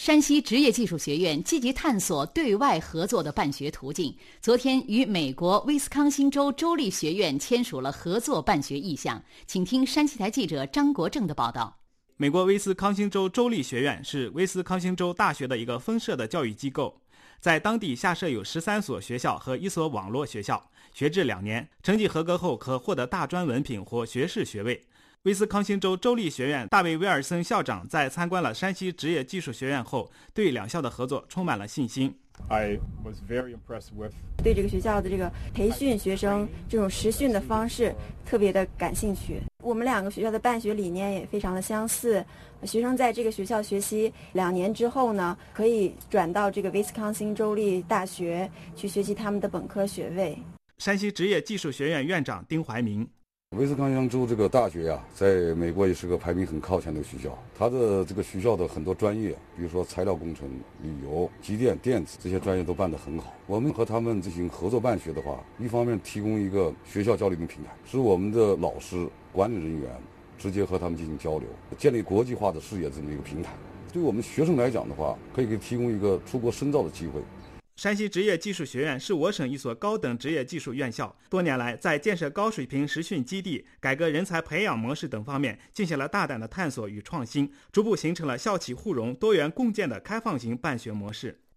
山西职业技术学院积极探索对外合作的办学途径，昨天与美国威斯康星州州立学院签署了合作办学意向。请听山西台记者张国正的报道。 美国威斯康星州州立学院是威斯康星州大学的一个分社的教育机构，在当地下设有13所学校和1所网络学校，学制2年，成绩合格后可获得大专文凭或学士学位。威斯康星州州立学院大卫·威尔森校长在参观了山西职业技术学院后，对两校的合作充满了信心。 对这个学校的这个培训学生这种实训的方式特别的感兴趣。我们2个学校的办学理念也非常的相似。学生在这个学校学习2年之后呢，可以转到这个威斯康星州立大学去学习他们的本科学位。 山西职业技术学院院长丁怀民。 威斯康星州这个大学呀，在美国也是个排名很靠前的学校。它的这个学校的很多专业，比如说材料工程、旅游、机电、电子这些专业都办得很好。我们和他们进行合作办学的话，一方面提供一个学校交流的平台，使我们的老师、管理人员直接和他们进行交流，建立国际化的视野这么一个平台。对我们学生来讲的话，可以给提供一个出国深造的机会。 山西职业技术学院是我省一所高等职业技术院校，多年来在建设高水平实训基地、改革人才培养模式等方面进行了大胆的探索与创新，逐步形成了校企互融、多元共建的开放型办学模式。